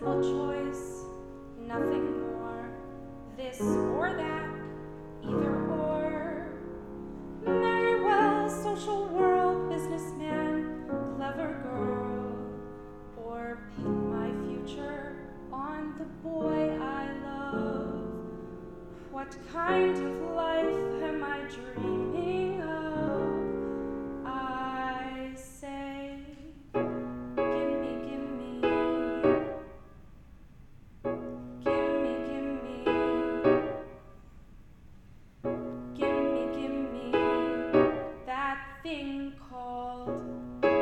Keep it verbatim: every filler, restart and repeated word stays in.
simple choice, nothing more. This or that, either or. Very well, social world, businessman, clever girl. Or pin my future on the boy I love. What kind of life am I dreaming of? I say, gimme, gimme, gimme, gimme, gimme, gimme, that thing called